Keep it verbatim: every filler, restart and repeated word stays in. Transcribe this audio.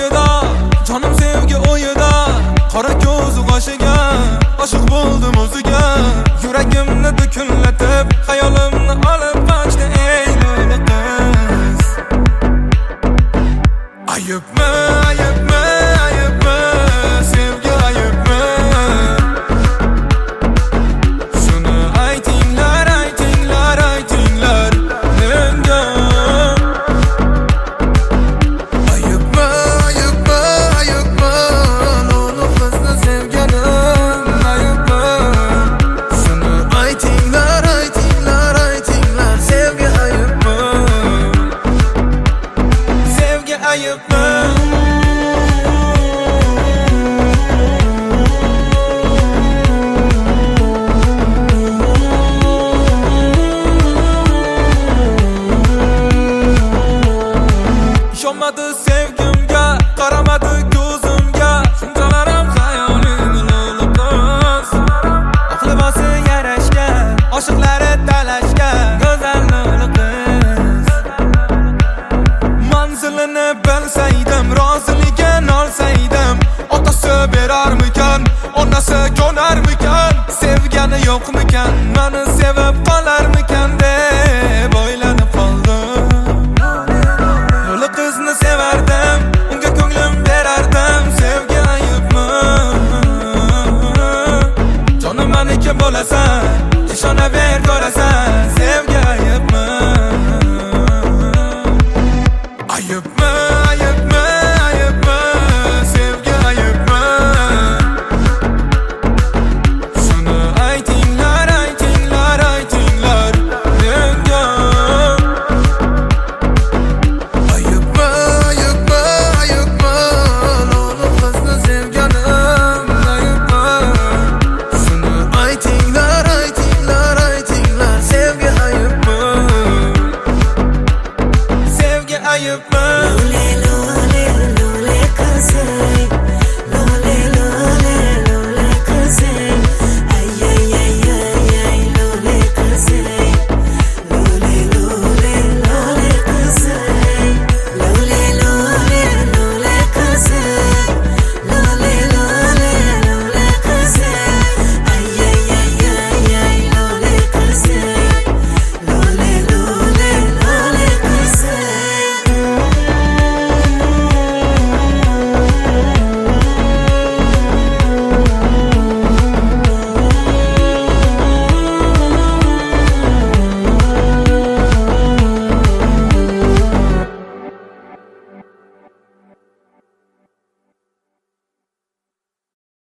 ko'yida, jonim sevgi o'yida, qora ko'zi qoshiga oshiq bo'ldim o'ziga. Yuragimni dukunlatib, xayolimni olib qochdi ey lo'li qiz. Ayıbmi, ayıbmi, ayıbmi, sevgi ayıbmi? Shuni aytinglar, aytinglar, aytinglar menga. Ayıbmi, ayıbmi, ayıbmi, lo'li qizni sevganim ayıbmi? Shuni aytinglar, aytinglar, aytinglar sevgi ayıbmi? Sevgi ayıbmi? Ishonmadi sevgimga, qaramadi ko'zimga, shunchalarim xayolim lo'li qiz. Aqlibasi yarashgan, oshiqlari talashgan go'zal lo'li qiz. Manzilini bilsaydim, roziligini olsaydim, otasi berarmikan, onasi ko'narmikan, sevgani yo'qmikan, meni sevib qolarmikan?